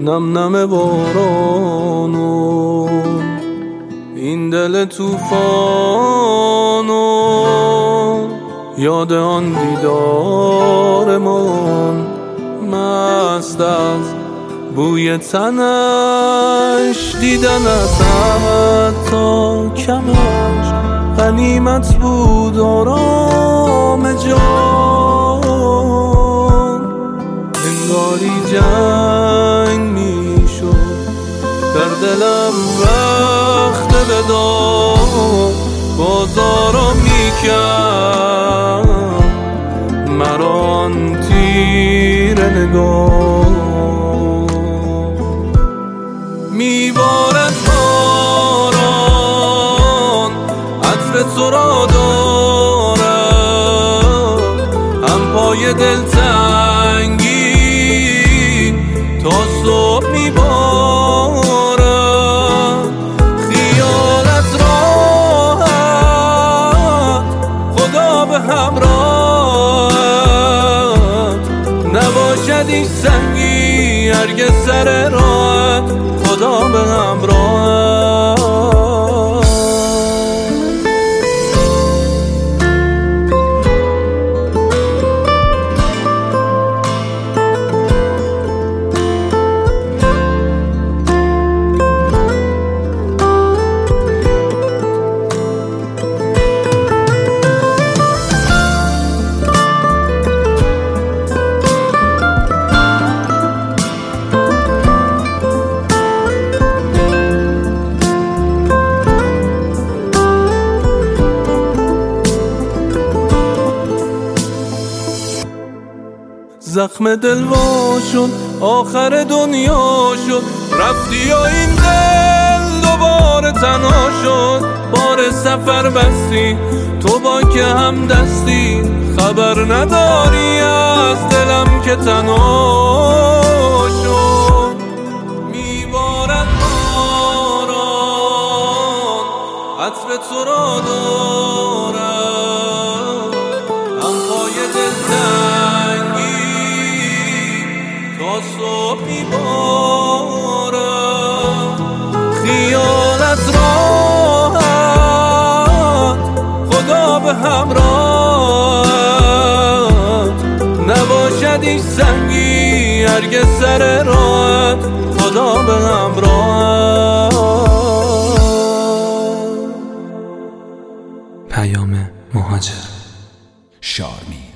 نم نم بارانو، این دل توفانو، یاد آن دیدارمان، مست از بوی تنش، دیدن از حتی کمش غنیمت بود آرام جان. انگاری جنگ میشد در دلم وقت وداع، بازارا میکرد مرا آن تیر نگاه. میبارد باران عطر تو را دارم، هم پای دلتنگی تا صبح میبارم. خیالت راحت خدا به همراهت، نباشد این سنگی هرگز سر راحت خدا به همراهت. زخم دل وا شد، آخر دنیا شد، رفتی و این دل دوباره تنها شد. بار سفر بستی تو با که هم دستی، خبر نداری از دلم که تنها شد. میبارد باران عطر تو را دارم، هم پای دلتنگی تا صبح میبارم. خیالت راحت خدا به همراهت، نباشد این سنگی هرگز سر راحت خدا به همراهت. پیام مهاجر شارمی.